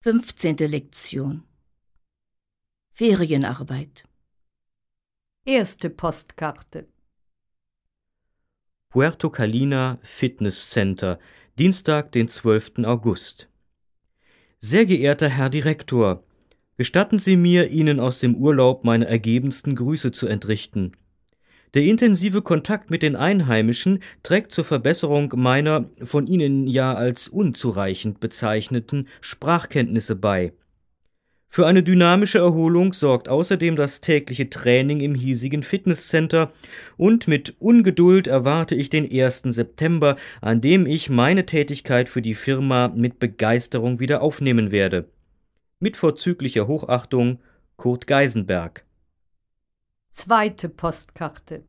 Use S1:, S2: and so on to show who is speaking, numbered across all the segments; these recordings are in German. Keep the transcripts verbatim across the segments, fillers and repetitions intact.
S1: Fünfzehnte Lektion. Ferienarbeit.
S2: Erste Postkarte.
S3: Puerto Carlina Fitness Center, Dienstag, den zwölften August. Sehr geehrter Herr Direktor, gestatten Sie mir, Ihnen aus dem Urlaub meine ergebensten Grüße zu entrichten. Der intensive Kontakt mit den Einheimischen trägt zur Verbesserung meiner, von Ihnen ja als unzureichend bezeichneten, Sprachkenntnisse bei. Für eine dynamische Erholung sorgt außerdem das tägliche Training im hiesigen Fitnesscenter und mit Ungeduld erwarte ich den ersten September, an dem ich meine Tätigkeit für die Firma mit Begeisterung wieder aufnehmen werde. Mit vorzüglicher Hochachtung, Kurt Geisenberg.
S2: Zweite Postkarte.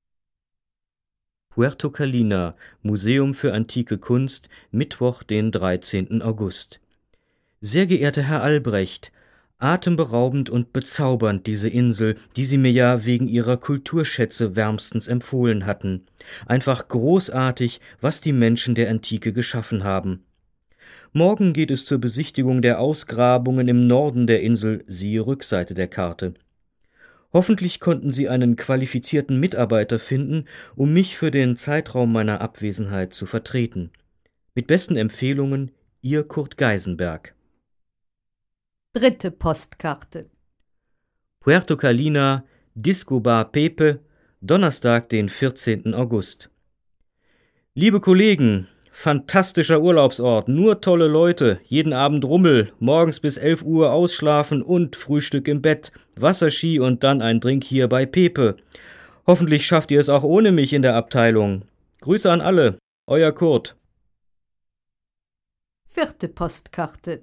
S3: Puerto Carlina, Museum für antike Kunst, Mittwoch, den dreizehnten August. Sehr geehrter Herr Albrecht, atemberaubend und bezaubernd diese Insel, die Sie mir ja wegen ihrer Kulturschätze wärmstens empfohlen hatten. Einfach großartig, was die Menschen der Antike geschaffen haben. Morgen geht es zur Besichtigung der Ausgrabungen im Norden der Insel, siehe Rückseite der Karte. Hoffentlich konnten Sie einen qualifizierten Mitarbeiter finden, um mich für den Zeitraum meiner Abwesenheit zu vertreten. Mit besten Empfehlungen, Ihr Kurt Geisenberg.
S2: Dritte Postkarte.
S3: Puerto Carlina, Disco Bar Pepe, Donnerstag, den vierzehnten August. Liebe Kollegen, fantastischer Urlaubsort, nur tolle Leute, jeden Abend Rummel, morgens bis elf Uhr ausschlafen und Frühstück im Bett, Wasserski und dann ein Drink hier bei Pepe. Hoffentlich schafft ihr es auch ohne mich in der Abteilung. Grüße an alle, euer Kurt.
S2: Vierte Postkarte.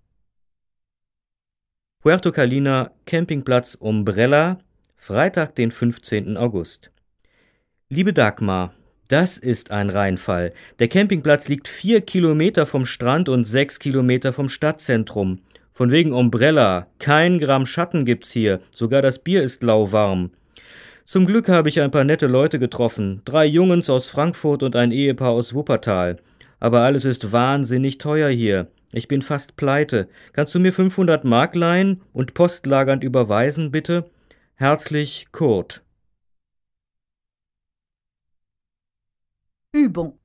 S3: Puerto Carlina, Campingplatz Umbrella, Freitag, den fünfzehnten August. Liebe Dagmar, das ist ein Reinfall. Der Campingplatz liegt vier Kilometer vom Strand und sechs Kilometer vom Stadtzentrum. Von wegen Umbrella, kein Gramm Schatten gibt's hier, sogar das Bier ist lauwarm. Zum Glück habe ich ein paar nette Leute getroffen, drei Jungens aus Frankfurt und ein Ehepaar aus Wuppertal. Aber alles ist wahnsinnig teuer hier. Ich bin fast pleite. Kannst du mir fünfhundert Mark leihen und postlagernd überweisen, bitte? Herzlich, Kurt.
S2: Übung.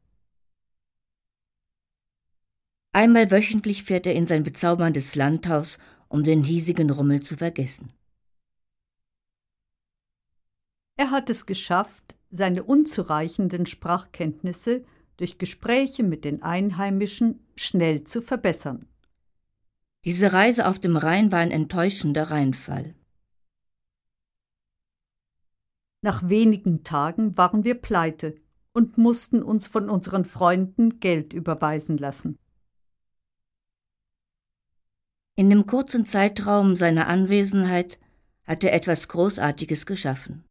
S1: Einmal wöchentlich fährt er in sein bezauberndes Landhaus, um den hiesigen Rummel zu vergessen.
S2: Er hat es geschafft, seine unzureichenden Sprachkenntnisse durch Gespräche mit den Einheimischen schnell zu verbessern.
S1: Diese Reise auf dem Rhein war ein enttäuschender Reinfall.
S2: Nach wenigen Tagen waren wir pleite und mussten uns von unseren Freunden Geld überweisen lassen.
S1: In dem kurzen Zeitraum seiner Anwesenheit hat er etwas Großartiges geschaffen.